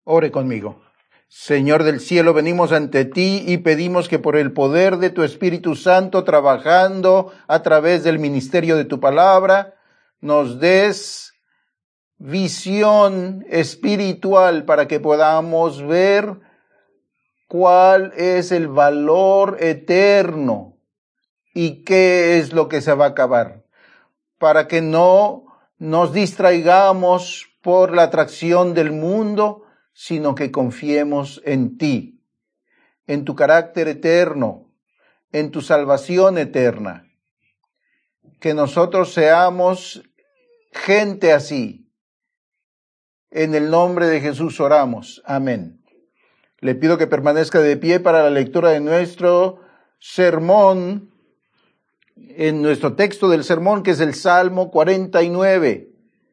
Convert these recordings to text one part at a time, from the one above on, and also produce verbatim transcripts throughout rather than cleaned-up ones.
Ore conmigo. Señor del cielo, venimos ante ti y pedimos que por el poder de tu Espíritu Santo, trabajando a través del ministerio de tu palabra, nos des visión espiritual para que podamos ver cuál es el valor eterno y qué es lo que se va a acabar, para que no nos distraigamos por la atracción del mundo, sino que confiemos en ti, en tu carácter eterno, en tu salvación eterna. Que nosotros seamos gente así. En el nombre de Jesús oramos. Amén. Le pido que permanezca de pie para la lectura de nuestro sermón, en nuestro texto del sermón, que es el Salmo cuarenta y nueve.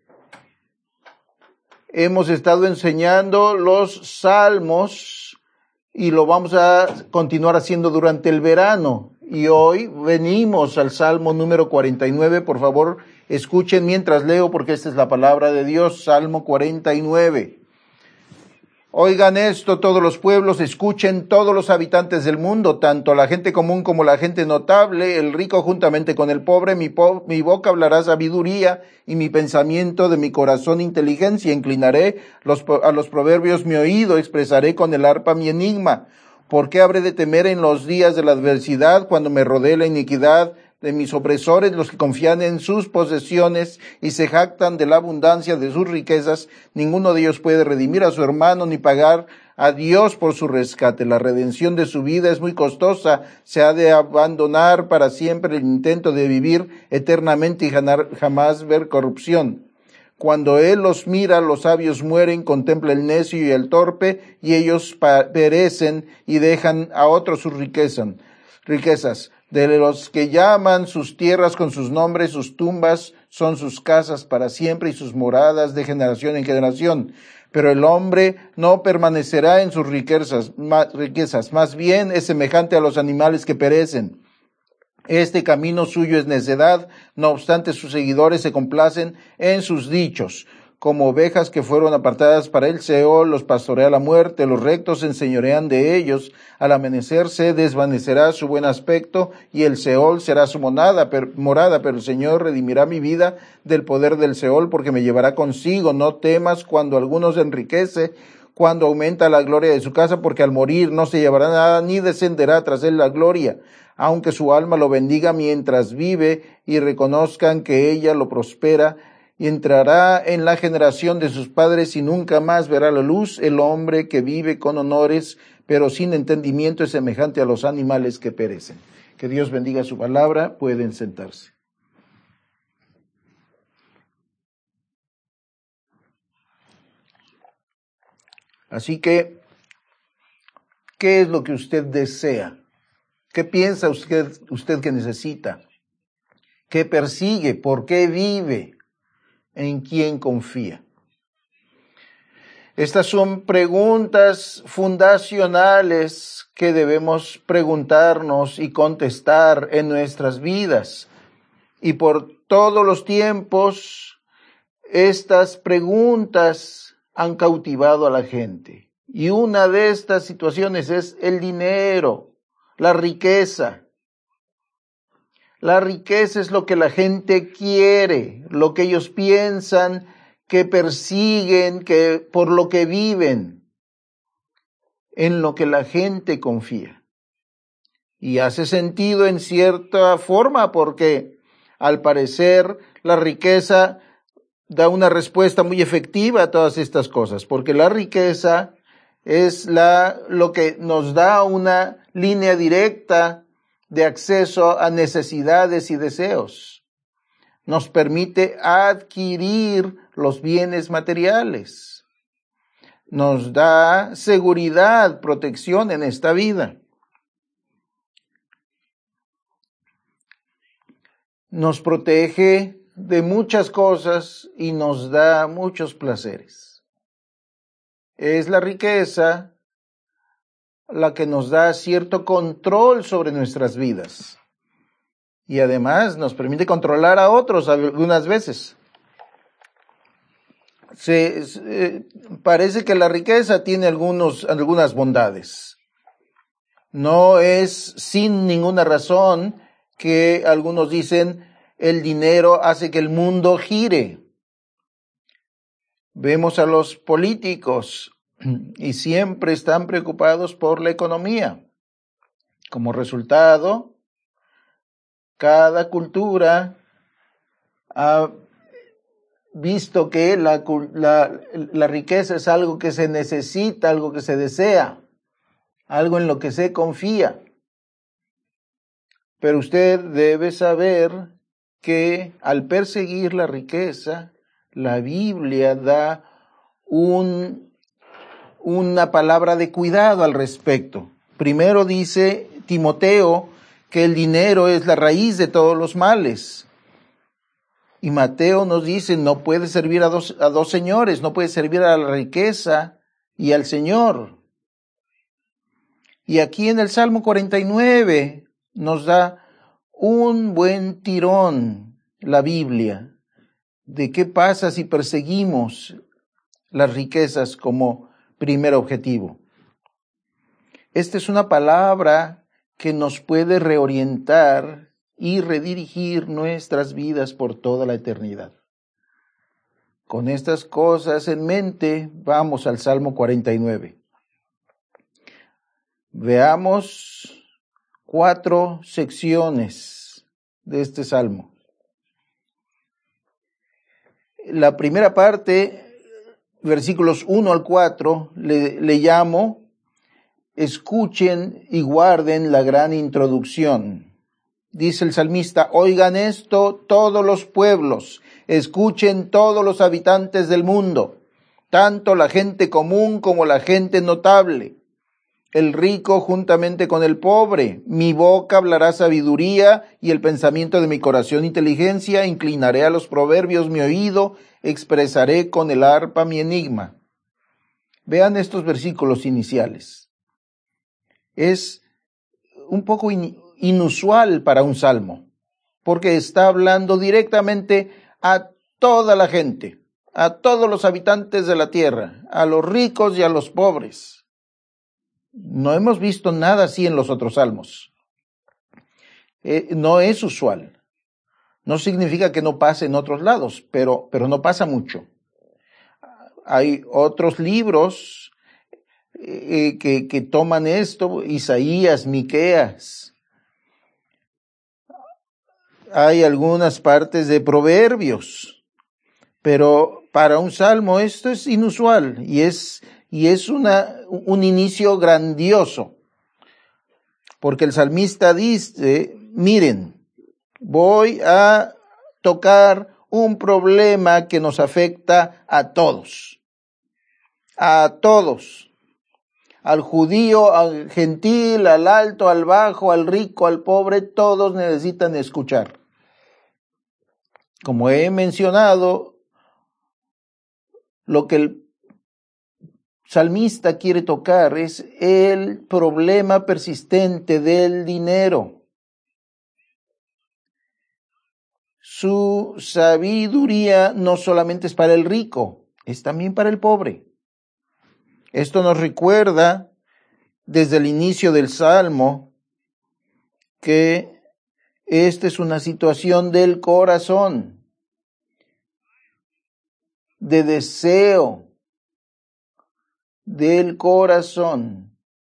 Hemos estado enseñando los salmos y lo vamos a continuar haciendo durante el verano. Y hoy venimos al Salmo número cuarenta y nueve. Por favor, escuchen mientras leo, porque esta es la palabra de Dios. Salmo cuarenta y nueve. Oigan esto todos los pueblos, escuchen todos los habitantes del mundo, tanto la gente común como la gente notable, el rico juntamente con el pobre. Mi, po- mi boca hablará sabiduría y mi pensamiento de mi corazón inteligencia. Inclinaré los, a los proverbios mi oído, expresaré con el arpa mi enigma. ¿Por qué habré de temer en los días de la adversidad, cuando me rodee la iniquidad de mis opresores, los que confían en sus posesiones y se jactan de la abundancia de sus riquezas? Ninguno de ellos puede redimir a su hermano ni pagar a Dios por su rescate. La redención de su vida es muy costosa. Se ha de abandonar para siempre el intento de vivir eternamente y jamás ver corrupción. Cuando él los mira, los sabios mueren, contempla el necio y el torpe, y ellos perecen y dejan a otros sus riquezas. riquezas. De los que llaman sus tierras con sus nombres, sus tumbas son sus casas para siempre y sus moradas de generación en generación. Pero el hombre no permanecerá en sus riquezas, más, riquezas, más bien es semejante a los animales que perecen. Este camino suyo es necedad, no obstante sus seguidores se complacen en sus dichos. Como ovejas que fueron apartadas para el Seol, los pastorea la muerte, los rectos se enseñorean de ellos. Al amanecer se desvanecerá su buen aspecto y el Seol será su morada, pero, morada, pero el Señor redimirá mi vida del poder del Seol, porque me llevará consigo. No temas cuando alguno se enriquece, cuando aumenta la gloria de su casa, porque al morir no se llevará nada, ni descenderá tras él la gloria. Aunque su alma lo bendiga mientras vive y reconozcan que ella lo prospera, y entrará en la generación de sus padres y nunca más verá la luz. El hombre que vive con honores, pero sin entendimiento, es semejante a los animales que perecen. Que Dios bendiga su palabra. Pueden sentarse. Así que, ¿qué es lo que usted desea? ¿Qué piensa usted, usted que necesita? ¿Qué persigue? ¿Por qué vive? ¿En quién confía? Estas son preguntas fundacionales que debemos preguntarnos y contestar en nuestras vidas. Y por todos los tiempos, estas preguntas han cautivado a la gente. Y una de estas situaciones es el dinero, la riqueza. La riqueza es lo que la gente quiere, lo que ellos piensan, que persiguen, que por lo que viven, en lo que la gente confía. Y hace sentido en cierta forma, porque al parecer la riqueza da una respuesta muy efectiva a todas estas cosas, porque la riqueza es la, lo que nos da una línea directa de acceso a necesidades y deseos. Nos permite adquirir los bienes materiales. Nos da seguridad, protección en esta vida. Nos protege de muchas cosas y nos da muchos placeres. Es la riqueza la que nos da cierto control sobre nuestras vidas. Y además nos permite controlar a otros algunas veces. se, se, parece que la riqueza tiene algunos, algunas bondades. No es sin ninguna razón que algunos dicen el dinero hace que el mundo gire. Vemos a los políticos y siempre están preocupados por la economía. Como resultado, cada cultura ha visto que la, la, la riqueza es algo que se necesita, algo que se desea, algo en lo que se confía. Pero usted debe saber que al perseguir la riqueza, la Biblia da un, una palabra de cuidado al respecto. Primero dice Timoteo que el dinero es la raíz de todos los males. Y Mateo nos dice, no puede servir a dos, a dos señores, no puede servir a la riqueza y al Señor. Y aquí en el Salmo cuarenta y nueve nos da un buen tirón la Biblia de qué pasa si perseguimos las riquezas como primer objetivo. Esta es una palabra que nos puede reorientar y redirigir nuestras vidas por toda la eternidad. Con estas cosas en mente, vamos al Salmo cuarenta y nueve. Veamos cuatro secciones de este Salmo. La primera parte, versículos uno al cuatro, le, le llamo, escuchen y guarden la gran introducción. Dice el salmista, oigan esto todos los pueblos, escuchen todos los habitantes del mundo, tanto la gente común como la gente notable, el rico juntamente con el pobre. Mi boca hablará sabiduría y el pensamiento de mi corazón inteligencia. Inclinaré a los proverbios mi oído, expresaré con el arpa mi enigma. Vean estos versículos iniciales. Es un poco in- inusual para un salmo, porque está hablando directamente a toda la gente, a todos los habitantes de la tierra, a los ricos y a los pobres. No hemos visto nada así en los otros salmos. Eh, no es usual. No significa que no pase en otros lados, pero, pero no pasa mucho. Hay otros libros eh, que, que toman esto, Isaías, Miqueas. Hay algunas partes de Proverbios, pero para un salmo esto es inusual y es, y es una, un inicio grandioso, porque el salmista dice, miren, voy a tocar un problema que nos afecta a todos, a todos, al judío, al gentil, al alto, al bajo, al rico, al pobre, todos necesitan escuchar. Como he mencionado, lo que el salmista quiere tocar es el problema persistente del dinero. Su sabiduría no solamente es para el rico, es también para el pobre. Esto nos recuerda desde el inicio del Salmo que esta es una situación del corazón, de deseo del corazón.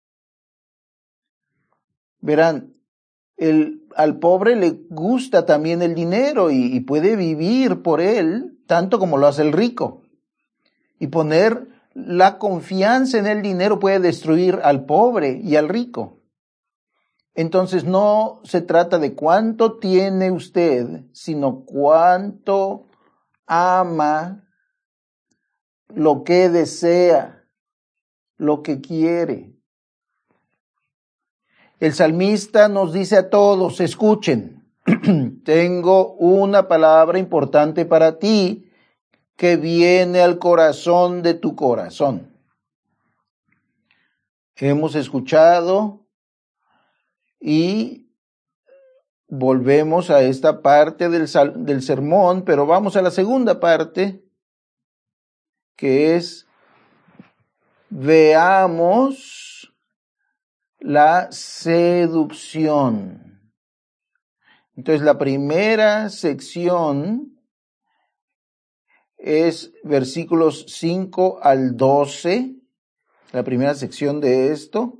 Verán, el, al pobre le gusta también el dinero y, y puede vivir por él tanto como lo hace el rico. Y poner la confianza en el dinero puede destruir al pobre y al rico. Entonces no se trata de cuánto tiene usted, sino cuánto ama lo que desea, lo que quiere. El salmista nos dice a todos, escuchen, tengo una palabra importante para ti que viene al corazón de tu corazón. Hemos escuchado y volvemos a esta parte del, del sermón, pero vamos a la segunda parte que es veamos la seducción. Entonces, la primera sección es versículos cinco al doce, la primera sección de esto.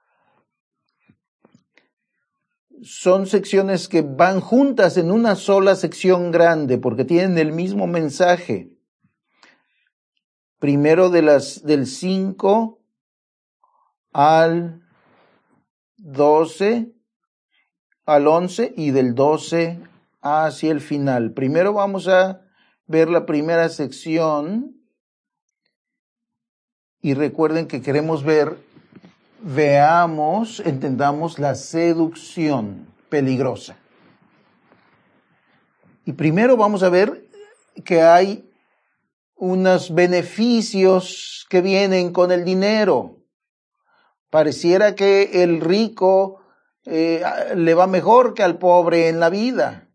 Son secciones que van juntas en una sola sección grande porque tienen el mismo mensaje. Primero de las, del cinco al doce, al once y del doce hacia el final. Primero vamos a ver la primera sección y recuerden que queremos ver, veamos, entendamos la seducción peligrosa. Y primero vamos a ver que hay unos beneficios que vienen con el dinero. Pareciera que el rico eh, le va mejor que al pobre en la vida.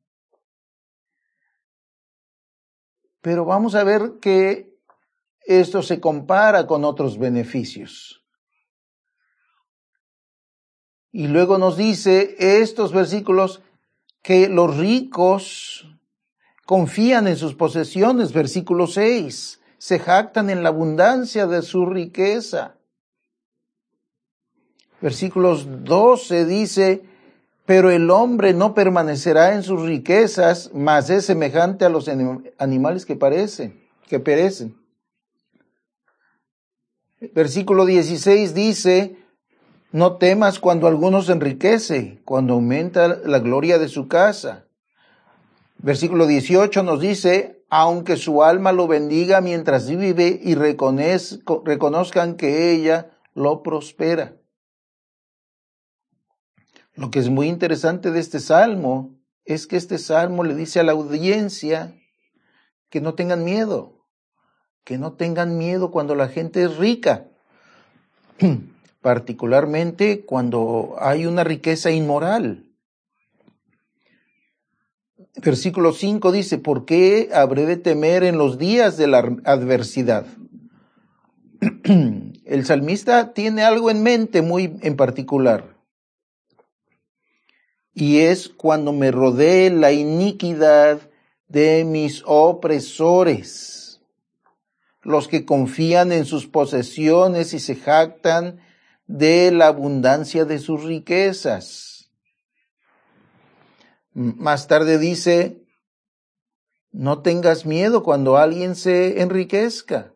Pero vamos a ver que esto se compara con otros beneficios. Y luego nos dice estos versículos que los ricos confían en sus posesiones, versículo seis, se jactan en la abundancia de su riqueza. Versículos doce dice, pero el hombre no permanecerá en sus riquezas, mas es semejante a los animales que parecen, que perecen. Versículo dieciséis dice, no temas cuando alguno se enriquece, cuando aumenta la gloria de su casa. Versículo dieciocho nos dice, aunque su alma lo bendiga mientras vive y reconozcan que ella lo prospera. Lo que es muy interesante de este salmo es que este salmo le dice a la audiencia que no tengan miedo, que no tengan miedo cuando la gente es rica, particularmente cuando hay una riqueza inmoral. Versículo cinco dice, ¿por qué habré de temer en los días de la adversidad? El salmista tiene algo en mente muy en particular. Y es cuando me rodee la iniquidad de mis opresores, los que confían en sus posesiones y se jactan de la abundancia de sus riquezas. Más tarde dice, no tengas miedo cuando alguien se enriquezca.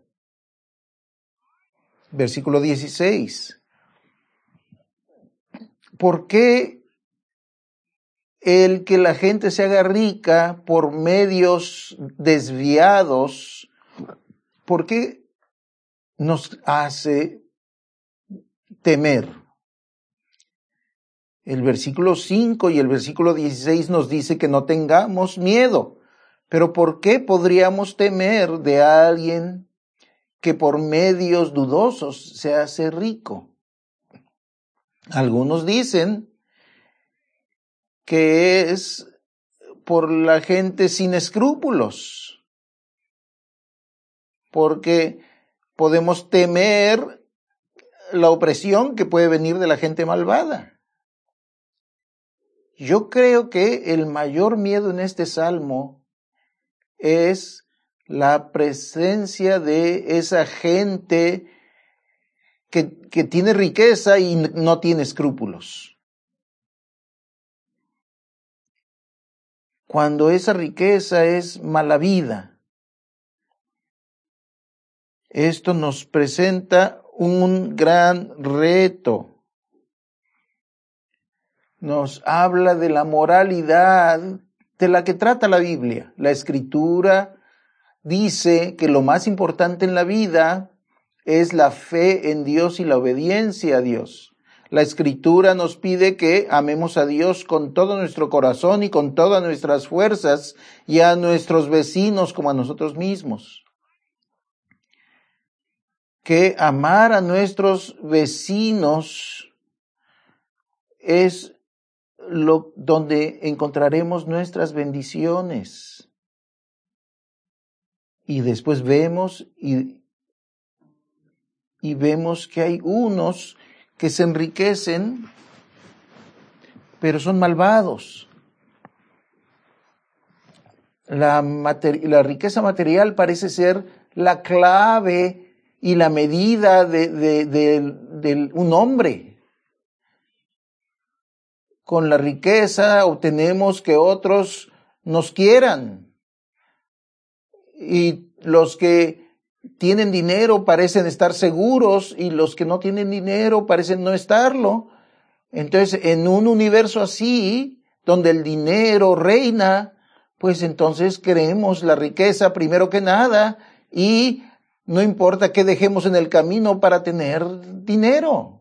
Versículo dieciséis. ¿Por qué el que la gente se haga rica por medios desviados, por qué nos hace temer? El versículo cinco y el versículo dieciséis nos dice que no tengamos miedo. Pero ¿por qué podríamos temer de alguien que por medios dudosos se hace rico? Algunos dicen que es por la gente sin escrúpulos, porque podemos temer la opresión que puede venir de la gente malvada. Yo creo que el mayor miedo en este salmo es la presencia de esa gente que, que tiene riqueza y no tiene escrúpulos. Cuando esa riqueza es mala vida. Esto nos presenta un gran reto. Nos habla de la moralidad de la que trata la Biblia. La Escritura dice que lo más importante en la vida es la fe en Dios y la obediencia a Dios. La Escritura nos pide que amemos a Dios con todo nuestro corazón y con todas nuestras fuerzas y a nuestros vecinos como a nosotros mismos. Que amar a nuestros vecinos es lo, donde encontraremos nuestras bendiciones. Y después vemos y y vemos que hay unos que se enriquecen, pero son malvados. La, mater- la riqueza material parece ser la clave y la medida de, de, de, de un hombre. Con la riqueza obtenemos que otros nos quieran. Y los que tienen dinero parecen estar seguros y los que no tienen dinero parecen no estarlo. Entonces, en un universo así, donde el dinero reina, pues entonces queremos la riqueza primero que nada y no importa qué dejemos en el camino para tener dinero.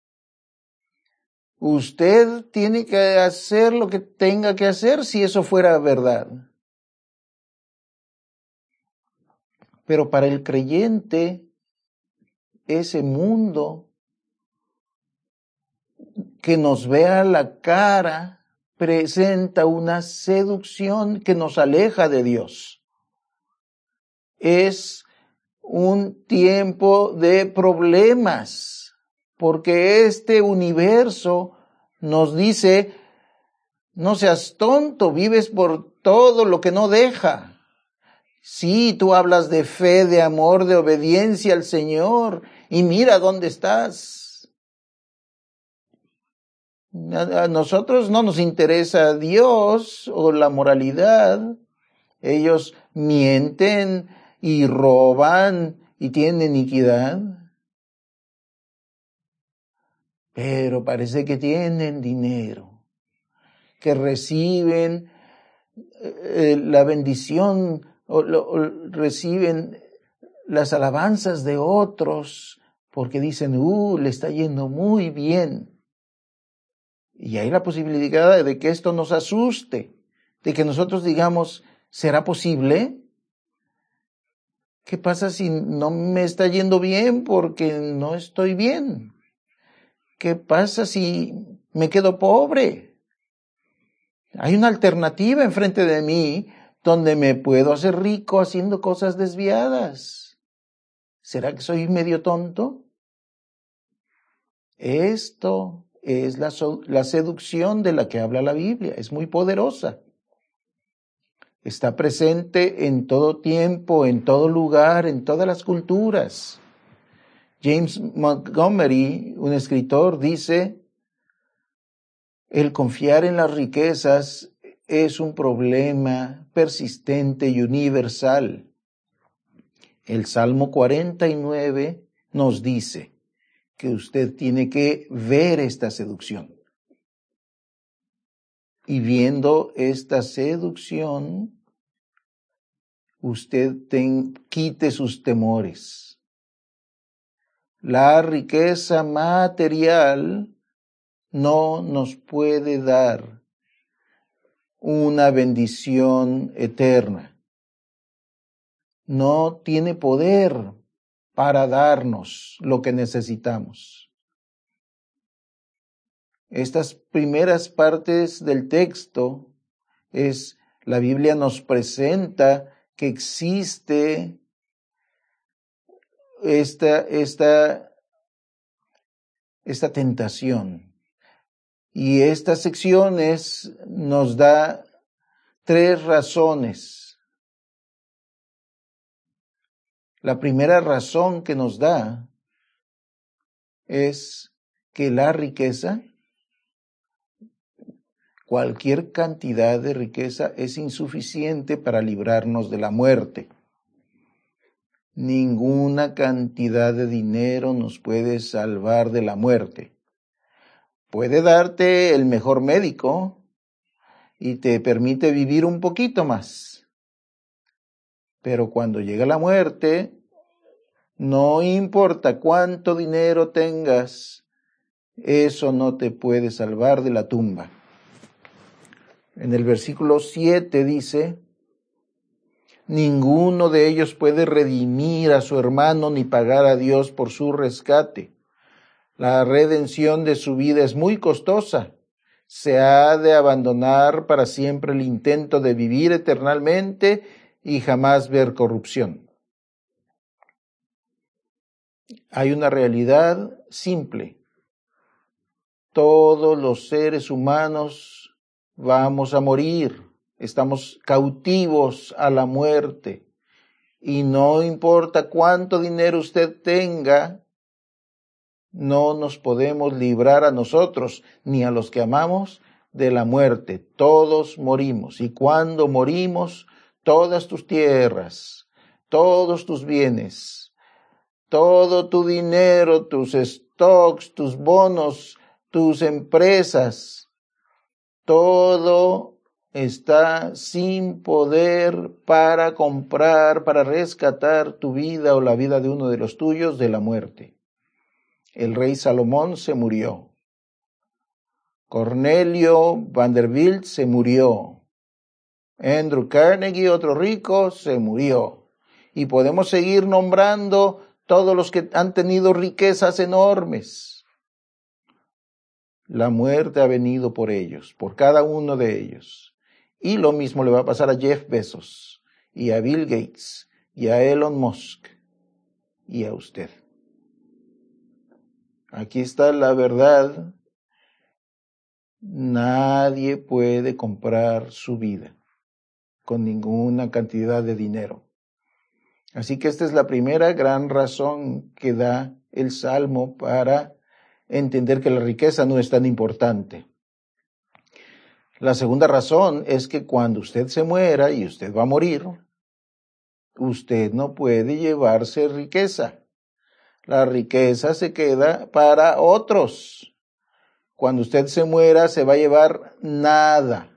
Usted tiene que hacer lo que tenga que hacer si eso fuera verdad. Pero para el creyente, ese mundo que nos vea la cara presenta una seducción que nos aleja de Dios. Es un tiempo de problemas, porque este universo nos dice, no seas tonto, vives por todo lo que no deja. Sí, tú hablas de fe, de amor, de obediencia al Señor, y mira dónde estás. A nosotros no nos interesa Dios o la moralidad. Ellos mienten y roban y tienen iniquidad. Pero parece que tienen dinero, que reciben eh, la bendición o, lo, o reciben las alabanzas de otros porque dicen, uh, le está yendo muy bien. Y hay la posibilidad de que esto nos asuste, de que nosotros digamos, ¿será posible? ¿Qué pasa si no me está yendo bien porque no estoy bien? ¿Qué pasa si me quedo pobre? Hay una alternativa enfrente de mí donde me puedo hacer rico haciendo cosas desviadas. ¿Será que soy medio tonto? Esto es la, la seducción de la que habla la Biblia. Es muy poderosa. Está presente en todo tiempo, en todo lugar, en todas las culturas. James Montgomery, un escritor, dice, el confiar en las riquezas es un problema persistente y universal. El Salmo cuarenta y nueve nos dice que usted tiene que ver esta seducción. Y viendo esta seducción, usted ten, quite sus temores. La riqueza material no nos puede dar una bendición eterna. No tiene poder para darnos lo que necesitamos. Estas primeras partes del texto es, la Biblia nos presenta que existe esta, esta, esta tentación. Y estas secciones nos da tres razones. La primera razón que nos da es que la riqueza, cualquier cantidad de riqueza es insuficiente para librarnos de la muerte. Ninguna cantidad de dinero nos puede salvar de la muerte. Puede darte el mejor médico y te permite vivir un poquito más. Pero cuando llega la muerte, no importa cuánto dinero tengas, eso no te puede salvar de la tumba. En el versículo siete dice, ninguno de ellos puede redimir a su hermano ni pagar a Dios por su rescate. La redención de su vida es muy costosa. Se ha de abandonar para siempre el intento de vivir eternamente y jamás ver corrupción. Hay una realidad simple. Todos los seres humanos vamos a morir. Estamos cautivos a la muerte. Y no importa cuánto dinero usted tenga, no nos podemos librar a nosotros ni a los que amamos de la muerte. Todos morimos. Y cuando morimos, todas tus tierras, todos tus bienes, todo tu dinero, tus stocks, tus bonos, tus empresas, todo está sin poder para comprar, para rescatar tu vida o la vida de uno de los tuyos de la muerte. El rey Salomón se murió. Cornelio Vanderbilt se murió. Andrew Carnegie, otro rico, se murió. Y podemos seguir nombrando todos los que han tenido riquezas enormes. La muerte ha venido por ellos, por cada uno de ellos. Y lo mismo le va a pasar a Jeff Bezos, y a Bill Gates, y a Elon Musk, y a usted. Aquí está la verdad. Nadie puede comprar su vida con ninguna cantidad de dinero. Así que esta es la primera gran razón que da el Salmo para entender que la riqueza no es tan importante. La segunda razón es que cuando usted se muera, y usted va a morir, usted no puede llevarse riqueza. La riqueza se queda para otros. Cuando usted se muera, se va a llevar nada.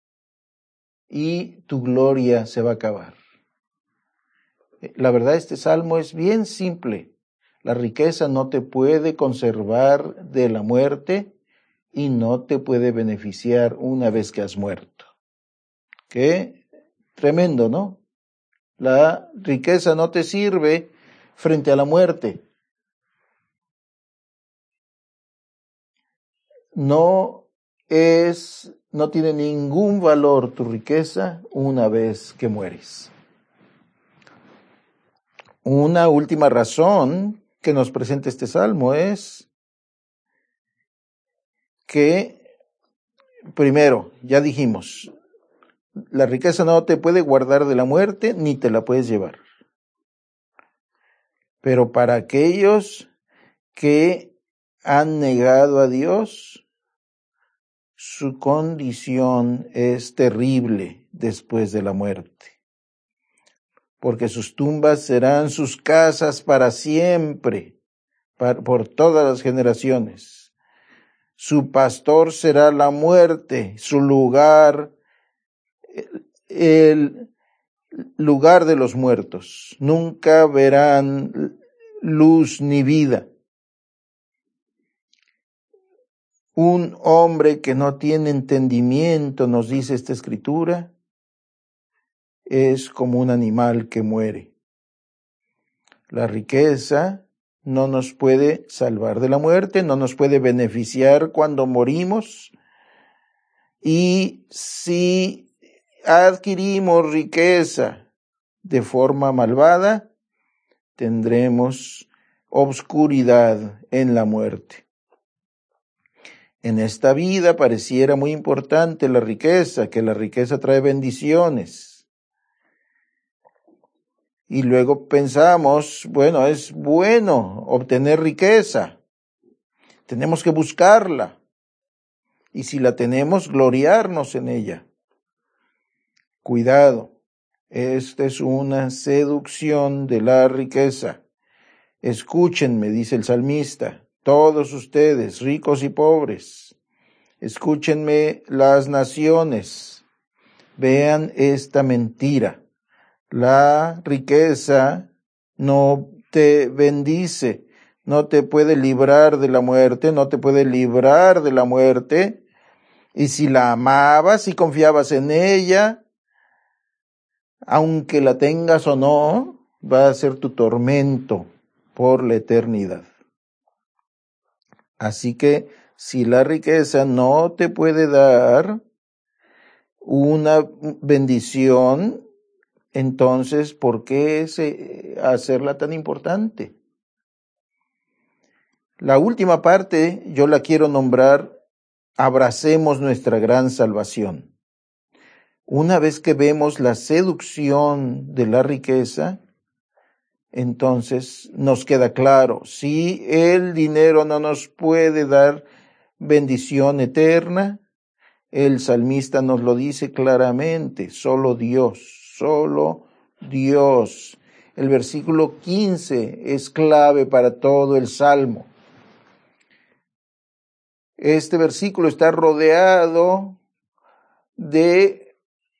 Y tu gloria se va a acabar. La verdad, este salmo es bien simple. La riqueza no te puede conservar de la muerte y no te puede beneficiar una vez que has muerto. Qué tremendo, ¿no? La riqueza no te sirve frente a la muerte. No es, no tiene ningún valor tu riqueza una vez que mueres. Una última razón que nos presenta este salmo es que, primero, ya dijimos, la riqueza no te puede guardar de la muerte ni te la puedes llevar. Pero para aquellos que han negado a Dios, su condición es terrible después de la muerte. Porque sus tumbas serán sus casas para siempre, por todas las generaciones. Su pastor será la muerte, su lugar, el lugar de los muertos. Nunca verán luz ni vida. Un hombre que no tiene entendimiento, nos dice esta escritura, es como un animal que muere. La riqueza no nos puede salvar de la muerte, no nos puede beneficiar cuando morimos. Y si adquirimos riqueza de forma malvada, tendremos obscuridad en la muerte. En esta vida pareciera muy importante la riqueza, que la riqueza trae bendiciones. Y luego pensamos, bueno, es bueno obtener riqueza. Tenemos que buscarla. Y si la tenemos, gloriarnos en ella. Cuidado, esta es una seducción de la riqueza. Escúchenme, dice el salmista, todos ustedes, ricos y pobres. Escúchenme las naciones. Vean esta mentira. La riqueza no te bendice, no te puede librar de la muerte, no te puede librar de la muerte. Y si la amabas y confiabas en ella, aunque la tengas o no, va a ser tu tormento por la eternidad. Así que si la riqueza no te puede dar una bendición, entonces, ¿por qué ese, hacerla tan importante? La última parte yo la quiero nombrar, abracemos nuestra gran salvación. Una vez que vemos la seducción de la riqueza, entonces nos queda claro, si el dinero no nos puede dar bendición eterna, el salmista nos lo dice claramente, solo Dios, solo Dios. El versículo quince es clave para todo el Salmo. Este versículo está rodeado de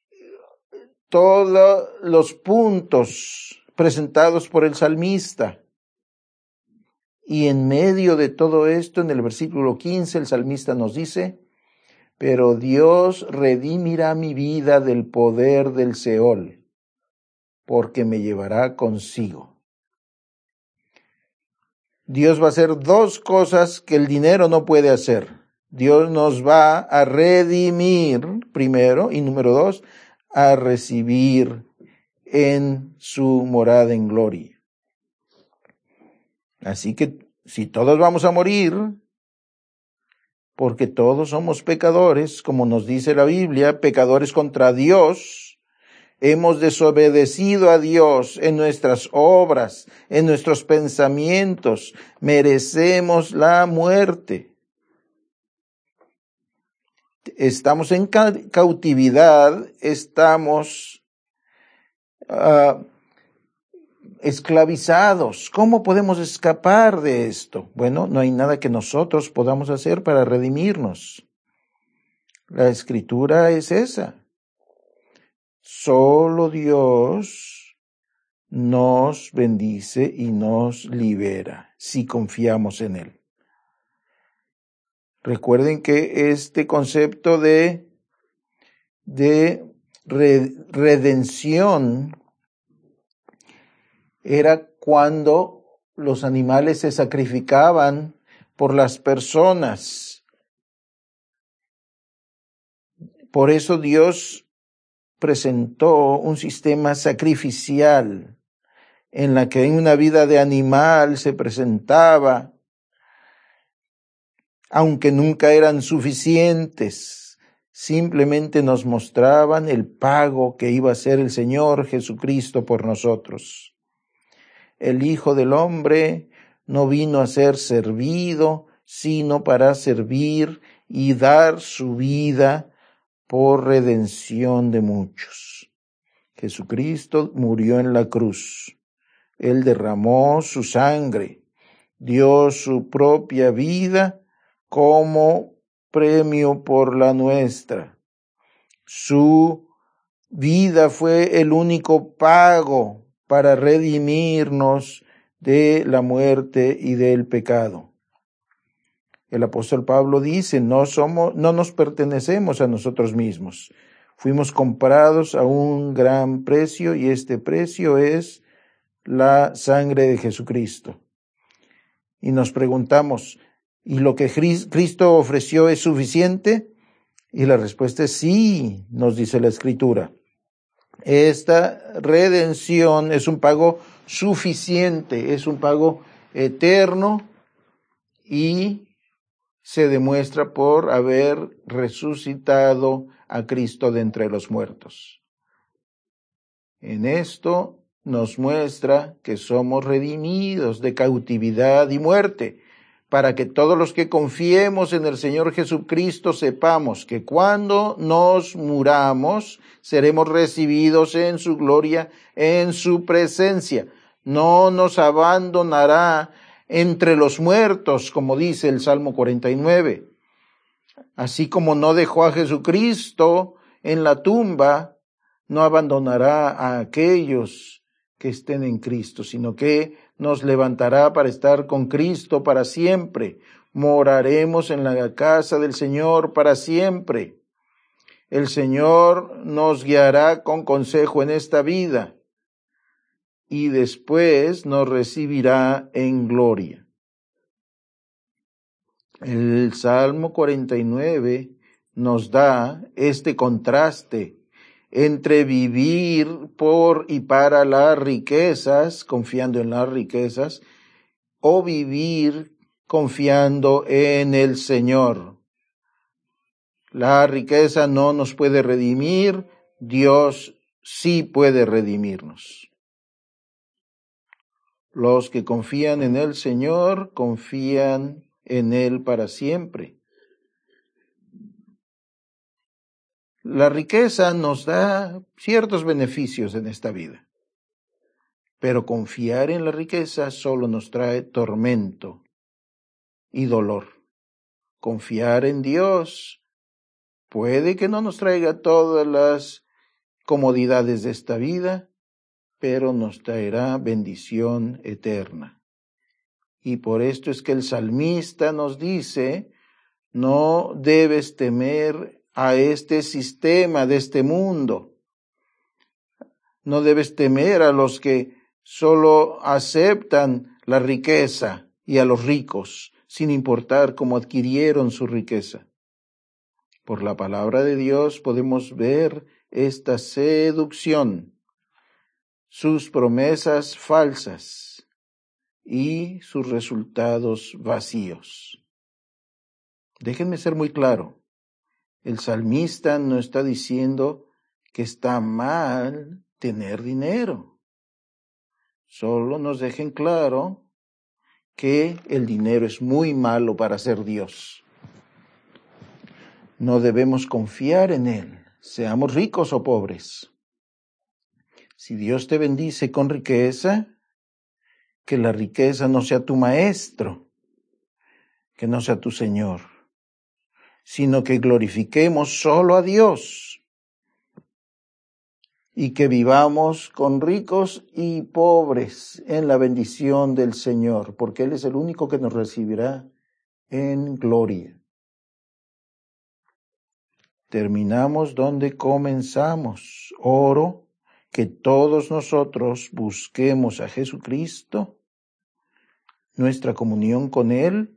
todos los puntos presentados por el salmista. Y en medio de todo esto, en el versículo quince, el salmista nos dice, pero Dios redimirá mi vida del poder del Seol, porque me llevará consigo. Dios va a hacer dos cosas que el dinero no puede hacer. Dios nos va a redimir, primero, y número dos, a recibir en su morada en gloria. Así que si todos vamos a morir, porque todos somos pecadores, como nos dice la Biblia, pecadores contra Dios, hemos desobedecido a Dios en nuestras obras, en nuestros pensamientos, merecemos la muerte. Estamos en cautividad, estamos uh, esclavizados. ¿Cómo podemos escapar de esto? Bueno, no hay nada que nosotros podamos hacer para redimirnos. La Escritura es esa. Solo Dios nos bendice y nos libera si confiamos en Él. Recuerden que este concepto de, de redención era cuando los animales se sacrificaban por las personas. Por eso Dios presentó un sistema sacrificial en la que en una vida de animal se presentaba, aunque nunca eran suficientes, simplemente nos mostraban el pago que iba a hacer el Señor Jesucristo por nosotros. El Hijo del Hombre no vino a ser servido, sino para servir y dar su vida por redención de muchos. Jesucristo murió en la cruz. Él derramó su sangre, dio su propia vida como premio por la nuestra. Su vida fue el único pago para redimirnos de la muerte y del pecado. El apóstol Pablo dice, no somos, no nos pertenecemos a nosotros mismos. Fuimos comprados a un gran precio y este precio es la sangre de Jesucristo. Y nos preguntamos, ¿y lo que Cristo ofreció es suficiente? Y la respuesta es sí, nos dice la Escritura. Esta redención es un pago suficiente, es un pago eterno y se demuestra por haber resucitado a Cristo de entre los muertos. En esto nos muestra que somos redimidos de cautividad y muerte, para que todos los que confiemos en el Señor Jesucristo sepamos que cuando nos muramos seremos recibidos en su gloria, en su presencia. No nos abandonará entre los muertos, como dice el Salmo cuarenta y nueve. Así como no dejó a Jesucristo en la tumba, no abandonará a aquellos que estén en Cristo, sino que nos levantará para estar con Cristo para siempre. Moraremos en la casa del Señor para siempre. El Señor nos guiará con consejo en esta vida y después nos recibirá en gloria. El Salmo cuarenta y nueve nos da este contraste entre vivir por y para las riquezas, confiando en las riquezas, o vivir confiando en el Señor. La riqueza no nos puede redimir, Dios sí puede redimirnos. Los que confían en el Señor, confían en Él para siempre. La riqueza nos da ciertos beneficios en esta vida, pero confiar en la riqueza solo nos trae tormento y dolor. Confiar en Dios puede que no nos traiga todas las comodidades de esta vida, pero nos traerá bendición eterna. Y por esto es que el salmista nos dice, no debes temer a este sistema de este mundo. No debes temer a los que solo aceptan la riqueza y a los ricos, sin importar cómo adquirieron su riqueza. Por la palabra de Dios podemos ver esta seducción, sus promesas falsas y sus resultados vacíos. Déjenme ser muy claro, el salmista no está diciendo que está mal tener dinero. Solo nos dejen claro que el dinero es muy malo para ser Dios. No debemos confiar en Él, seamos ricos o pobres. Si Dios te bendice con riqueza, que la riqueza no sea tu maestro, que no sea tu Señor, sino que glorifiquemos solo a Dios y que vivamos con ricos y pobres en la bendición del Señor, porque Él es el único que nos recibirá en gloria. Terminamos donde comenzamos. Oro que todos nosotros busquemos a Jesucristo, nuestra comunión con Él.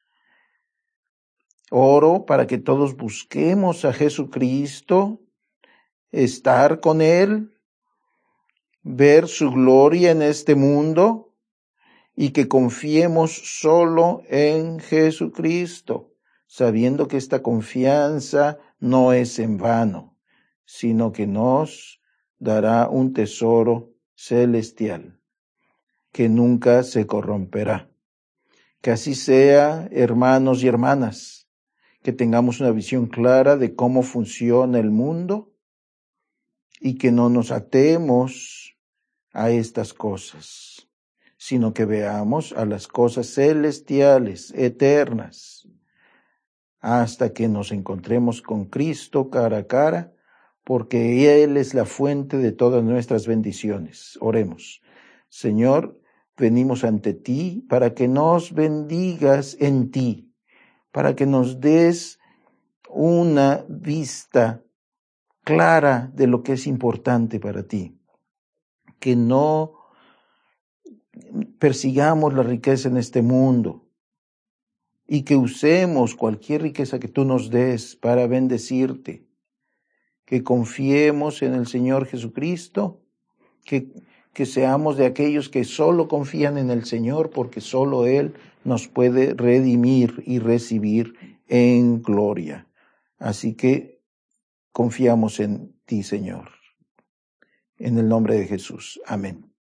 Oro para que todos busquemos a Jesucristo, estar con Él, ver su gloria en este mundo y que confiemos solo en Jesucristo, sabiendo que esta confianza no es en vano, sino que nos dará un tesoro celestial que nunca se corromperá. Que así sea, hermanos y hermanas, que tengamos una visión clara de cómo funciona el mundo y que no nos atemos a estas cosas, sino que veamos a las cosas celestiales, eternas, hasta que nos encontremos con Cristo cara a cara, porque Él es la fuente de todas nuestras bendiciones. Oremos. Señor, venimos ante ti para que nos bendigas en ti, para que nos des una vista clara de lo que es importante para ti, que no persigamos la riqueza en este mundo y que usemos cualquier riqueza que tú nos des para bendecirte, que confiemos en el Señor Jesucristo, que, que seamos de aquellos que solo confían en el Señor porque solo Él nos puede redimir y recibir en gloria. Así que confiamos en ti, Señor. En el nombre de Jesús. Amén.